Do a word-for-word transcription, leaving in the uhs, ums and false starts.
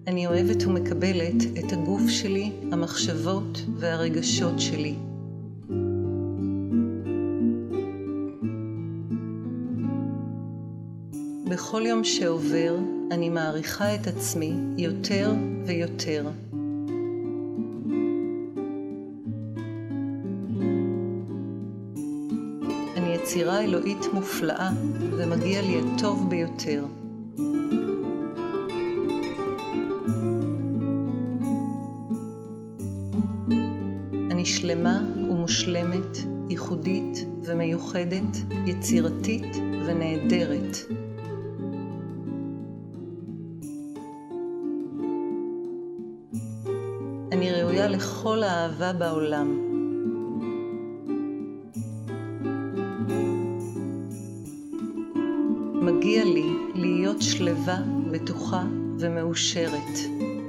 אני אוהבת ומקבלת את הגוף שלי, המחשבות והרגשות שלי. בכל יום שעובר, אני מעריכה את עצמי יותר ויותר. אני יצירה אלוהית מופלאה, ומגיע לי הטוב ביותר. אני שלמה ומושלמת, ייחודית ומיוחדת, יצירתית ונהדרת. אני ראויה לכל האהבה בעולם. מגיע לי להיות שלווה, בטוחה ומאושרת.